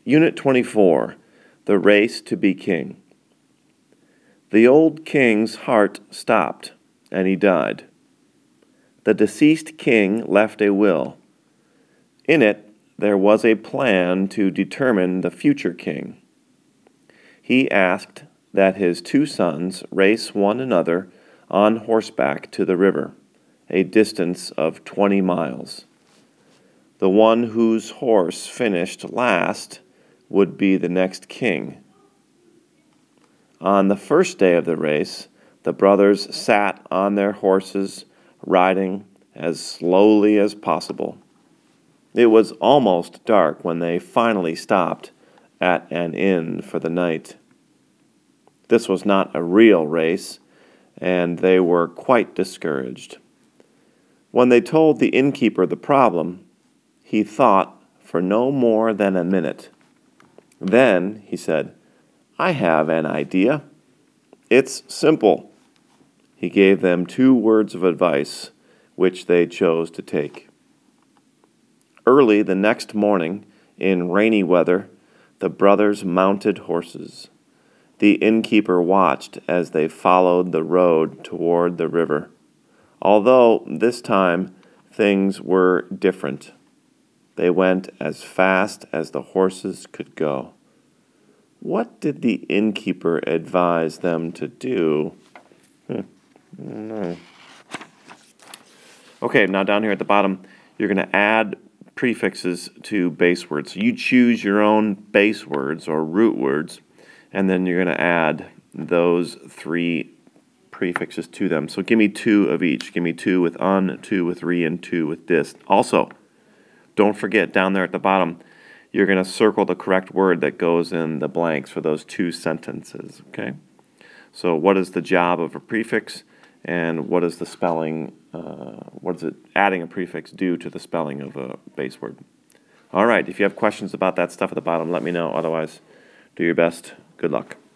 Unit 24, The Race to be King. The old king's heart stopped, and he died. The deceased king left a will. In it, there was a plan to determine the future king. He asked that his 2 sons race one another on horseback to the river, a distance of 20 miles. The one whose horse finished last would be the next king. On the first day of the race, the brothers sat on their horses, riding as slowly as possible. It was almost dark when they finally stopped at an inn for the night. This was not a real race, and they were quite discouraged. When they told the innkeeper the problem, he thought for no more than a minute. Then he said, "I have an idea. It's simple." He gave them 2 words of advice, which they chose to take. Early the next morning, in rainy weather, the brothers mounted horses. The innkeeper watched as they followed the road toward the river. Although this time things were different. They went as fast as the horses could go. What did the innkeeper advise them to do? I don't know. Okay, now down here at the bottom, you're going to add prefixes to base words. So you choose your own base words or root words, and then you're going to add those 3 prefixes to them. So give me 2 of each. Give me 2 with un, 2 with re, and 2 with dis. Also, don't forget down there at the bottom, you're going to circle the correct word that goes in the blanks for those 2 sentences, okay? So what is the job of a prefix, and what is the spelling, what does adding a prefix do to the spelling of a base word? All right, if you have questions about that stuff at the bottom, let me know. Otherwise, do your best. Good luck.